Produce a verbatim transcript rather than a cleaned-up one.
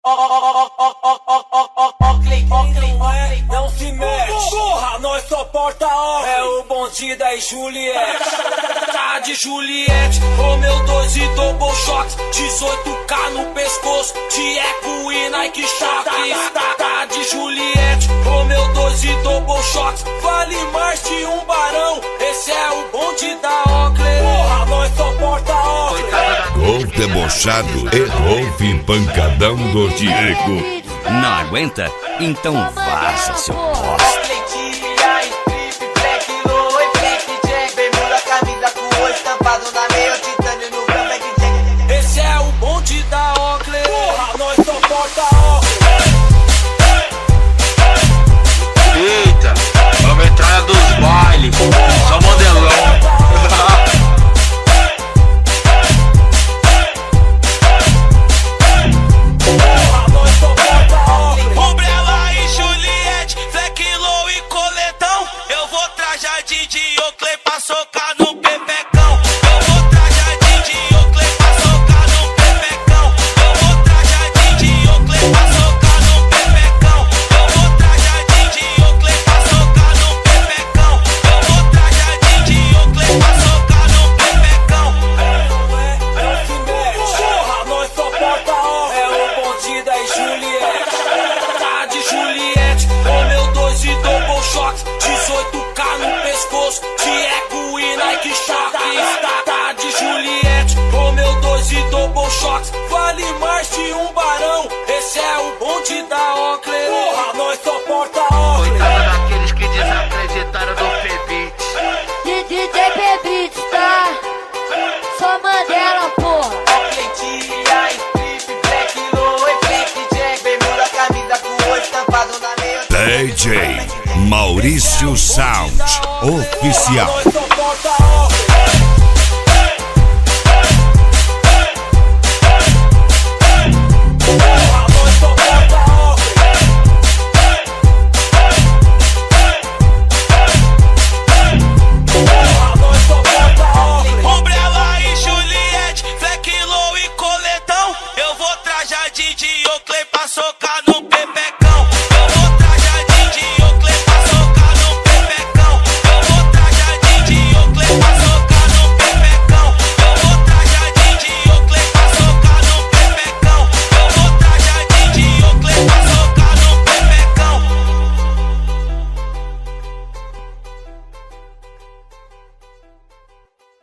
Não se mexe, porra, nós só porta ordem. É o bonde da Juliette. Tá de Juliette, Romeu dois e double shots, dezoito K no pescoço, de Eco e Nike Shark. Tá, tá de Juliette, Romeu dois e double shots, vale mais de um barão. Esse é o bonde da Oakley. Porra, nós só porta ordem. Golf debochado e golfe pancadão do Diego. Não aguenta? Então vaza, seu bosta. Esse é o bonde da Oakley. Porra, nós só porta Oakley. Eita, a metralha dos bailes, só modelão. Trajadinho de Oakley pra socar no pepecão. Eu vou trajadinho de Oakley pra socar no pepecão. Eu vou trajadinho de Oakley pra socar no pepecão. Eu vou trajadinho de Oakley pra socar no pepecão. Eu vou trajadinho de Oakley pra socar no pepecão. Não se mexe, porra, nós só porta ordem. É o bonde da Juliette. Tá de Juliette, Romeu dois e double shots, dezoito K no pescoço, de Eco e Nike Shark. Tá, tá de Juliette, Romeu dois e double shots, vale mais de um barão. Esse é o bonde da Oakley. Porra, nós só porta ordem. Coitada daqueles que desacreditaram do P-Beats. D J P-Beats, tá? Só Mandela, porra. Oakley, tia, strip, black, low, e flip, jack, bermuda, camisa com o estampado na meia. D J Maurício Sound Oficial.